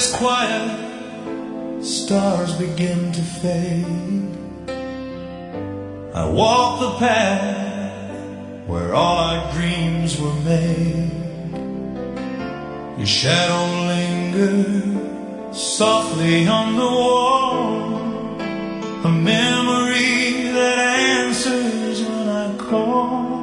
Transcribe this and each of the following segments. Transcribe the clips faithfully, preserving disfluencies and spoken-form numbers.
it's quiet, stars begin to fade. I walk the path where all our dreams were made. Your shadow lingers softly on the wall, a memory that answers when I call.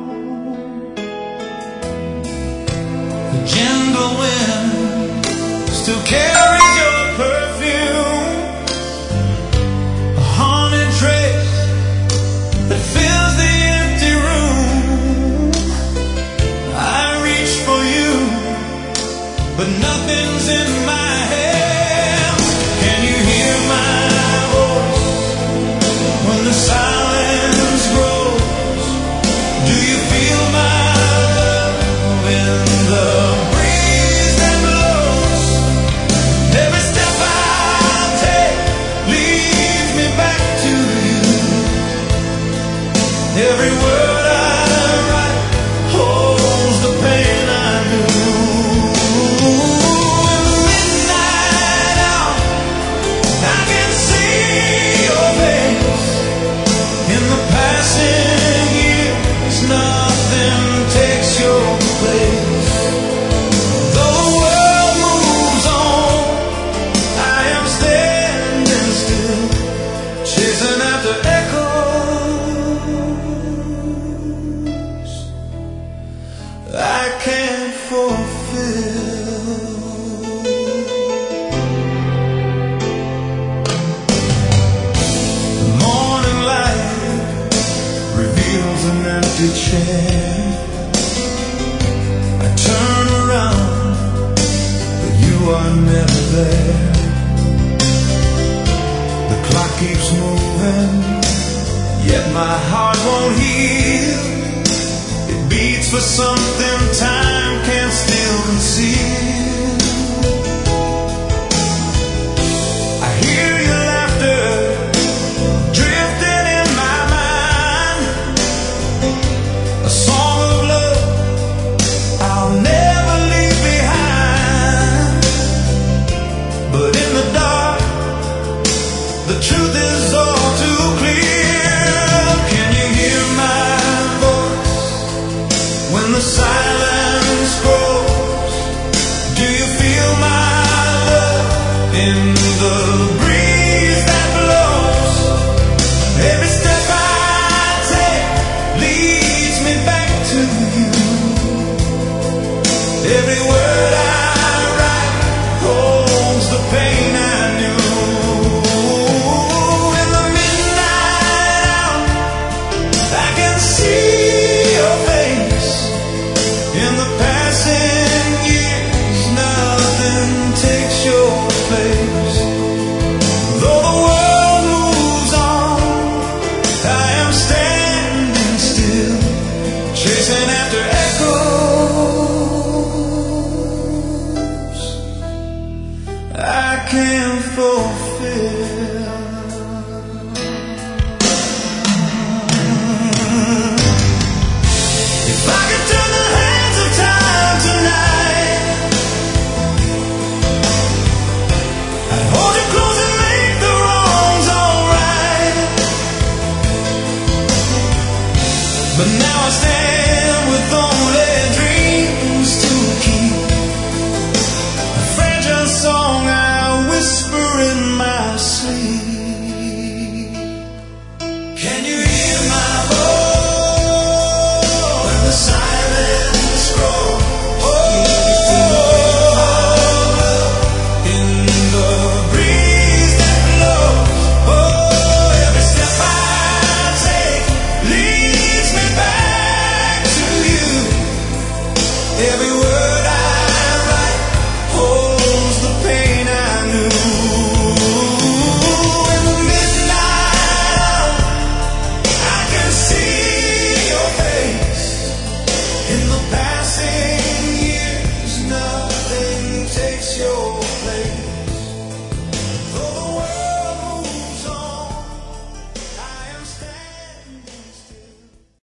The gentle wind still carries your perfume, a haunted trace that fills the empty room. I reach for you, but nothing's in my hands. Can you hear my voice when the silence grows? Do you feel my love in the breeze that blows? Every step I take leads me back to you. Every word I write holds the pain I knew. In the midnight hour, I can see your face. In the passing years, nothing takes your place. Though the world moves on, I am standing still, chasing after echoes I can't fulfill. The morning light reveals an empty chair. I turn around, but you are never there. The clock keeps moving, yet my heart won't heal. It beats for something time can't still conceal. I hear your laughter drifting in my mind, a song of love I'll never leave behind. But in the dark, the truth is all too clear. Can you hear my voice when the silence grows? Do you feel my love in the breeze that blows? Every step I take leads me back to you. Every word I write holds the pain I knew. In the midnight hour, I can see your face. In the passing years, nothing takes your place. Though the world moves on, I am standing still, chasing after echoes I can't fulfill. If I could turn the hands of time tonight, I'd hold you close and make the wrongs alright. But now I stand with only dreams to keep, a fragile song I whisper in my sleep. Can you hear my voice when the silence